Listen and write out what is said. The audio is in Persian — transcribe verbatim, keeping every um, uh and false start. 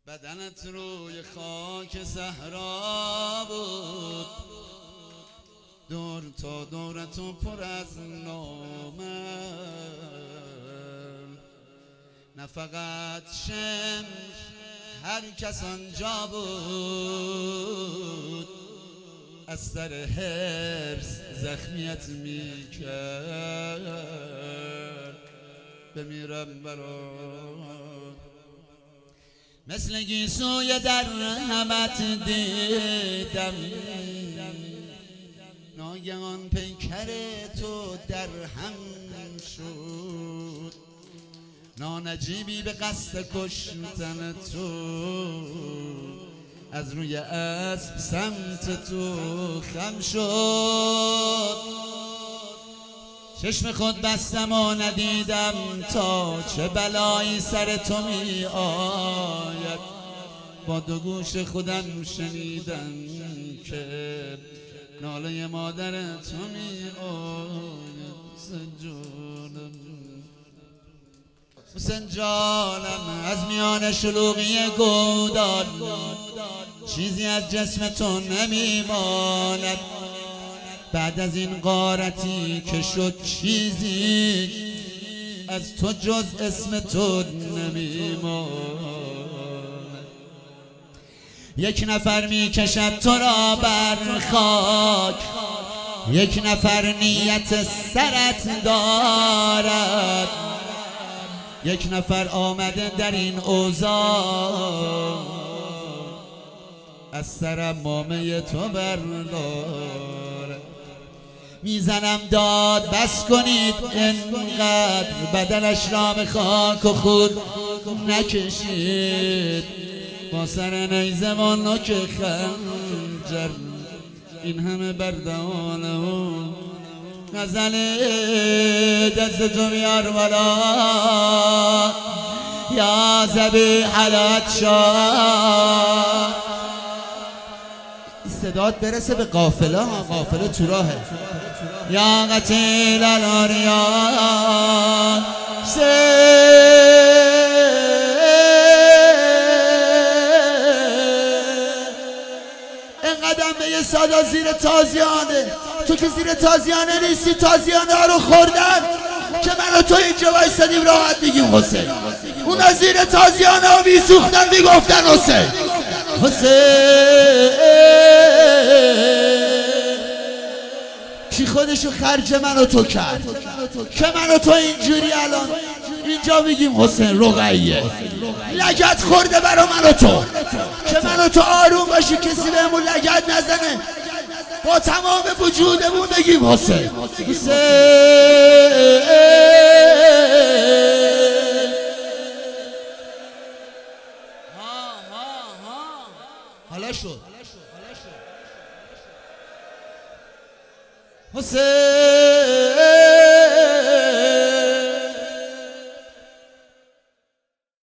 بدنت روی خاک صحرا بود، دور تا دور تو پر از نامه، نه فقط شم هر کس آنجا بود، از سر حرص زخمیت میکرد. بمیرم برات مثل گیسوی در همت دیدم، ناگهان پیکر تو در هم شد، نانجیبی به قصد کشتن تو، از روی اسب سمت تو خم شد. چشم خود بستم و ندیدم تا چه بلایی سر تو می آید، با دو گوش خودم شنیدم که ناله مادر تو می آید. حسین جانم، حسین جانم، از میان شلوغی گودال چیزی از جسم تو نمی ماند، بعد از این غارتی که شد چیزی از تو جز اسم تو نمیماند. یک نفر میکشد تو را بر خاک، یک نفر نیت سرت دارد، یک نفر آمده در این اوضاع از سر مامه تو بردارد. میزنم داد بس کنید انقدر، بدنش را به خاک و خود نکشید، با سر نیزه و نوک خنجر این همه بردانه و غزل دست تو بیار بالا یا ذبیح العطشان. صدات برسه به قافله ها، قافله تو راهه. یا قتیل الاریان این قدم به یه صدا زیر تازیانه، تو که زیر تازیانه نیستی، تازیانه ها رو خوردن که من و تو اینجا وایسادیم راحت میگیم حسین، اونا زیر تازیانه ها میسوختن میگفتن حسین حسین. کی خودشو خرج من و تو کرد که من و تو اینجوری الان اینجا میگیم حسین رقیه، لگد خورده برا من و تو که من و تو آروم باشی، کسی بهمون لگد نزنه، با تمام وجودمون بگیم حسین حسین. حالا شد حسین.